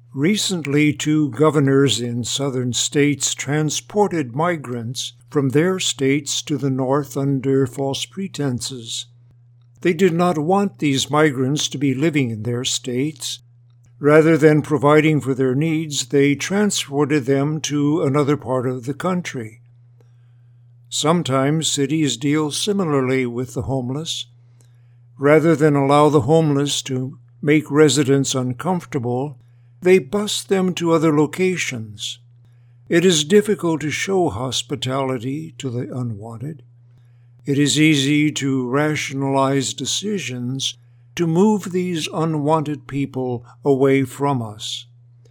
Recently, two governors in southern states transported migrants from their states to the north under false pretenses. They did not want these migrants to be living in their states. Rather than providing for their needs, they transported them to another part of the country. Sometimes cities deal similarly with the homeless. Rather than allow the homeless to make residents uncomfortable, they bus them to other locations. It is difficult to show hospitality to the unwanted. It is easy to rationalize decisions to move these unwanted people away from us.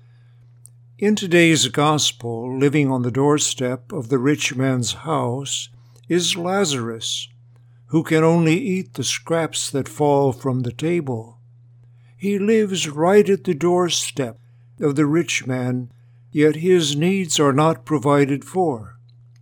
In today's gospel, living on the doorstep of the rich man's house is Lazarus, who can only eat the scraps that fall from the table. He lives right at the doorstep of the rich man, yet his needs are not provided for.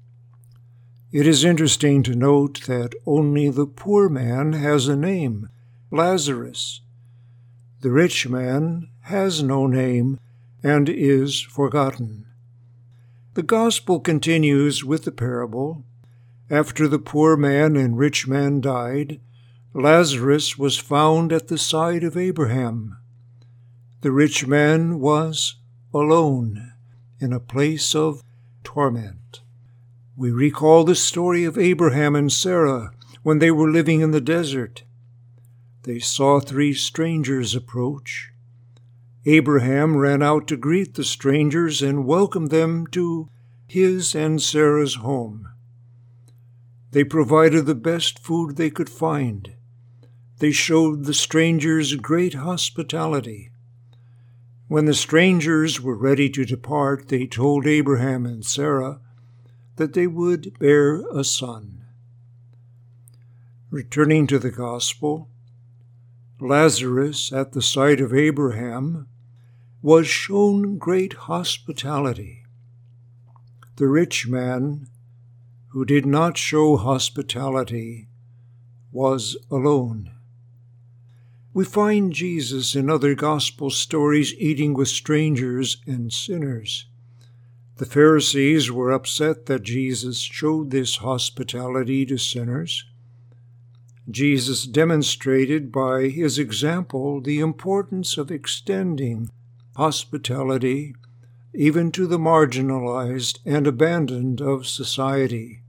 It is interesting to note that only the poor man has a name, Lazarus. The rich man has no name and is forgotten. The gospel continues with the parable. After the poor man and rich man died, Lazarus was found at the side of Abraham. The rich man was alone in a place of torment. We recall the story of Abraham and Sarah when they were living in the desert. They saw three strangers approach. Abraham ran out to greet the strangers and welcome them to his and Sarah's home. They provided the best food they could find. They showed the strangers great hospitality. When the strangers were ready to depart, they told Abraham and Sarah that they would bear a son. Returning to the gospel, Lazarus, at the side of Abraham, was shown great hospitality. The rich man, who did not show hospitality, was alone. We find Jesus in other gospel stories eating with strangers and sinners. The Pharisees were upset that Jesus showed this hospitality to sinners. Jesus demonstrated by his example the importance of extending hospitality even to the marginalized and abandoned of society.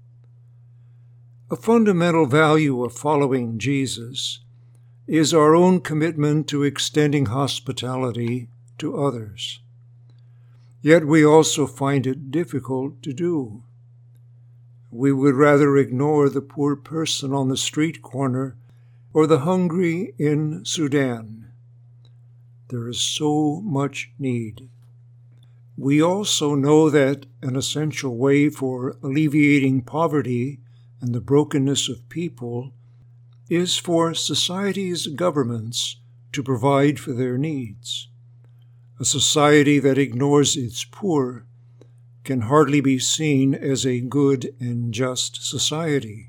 A fundamental value of following Jesus is our own commitment to extending hospitality to others. Yet we also find it difficult to do. We would rather ignore the poor person on the street corner or the hungry in Sudan. There is so much need. We also know that an essential way for alleviating poverty and the brokenness of people is for society's governments to provide for their needs. A society that ignores its poor can hardly be seen as a good and just society.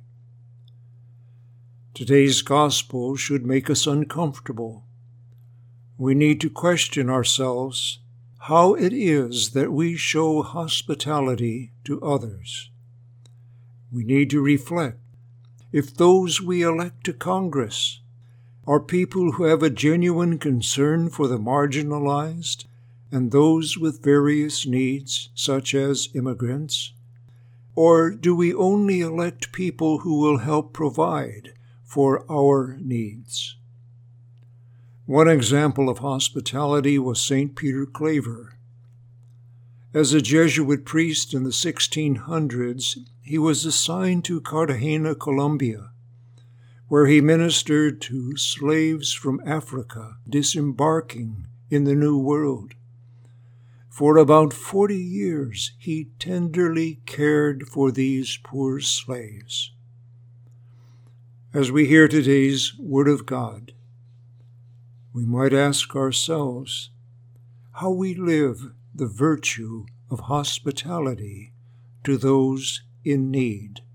Today's gospel should make us uncomfortable. We need to question ourselves how it is that we show hospitality to others. We need to reflect if those we elect to Congress are people who have a genuine concern for the marginalized and those with various needs, such as immigrants, or do we only elect people who will help provide for our needs? One example of hospitality was St. Peter Claver. As a Jesuit priest in the 1600s, he was assigned to Cartagena, Colombia, where he ministered to slaves from Africa disembarking in the New World. For about 40 years, he tenderly cared for these poor slaves. As we hear today's Word of God, we might ask ourselves how we live the virtue of hospitality to those in need.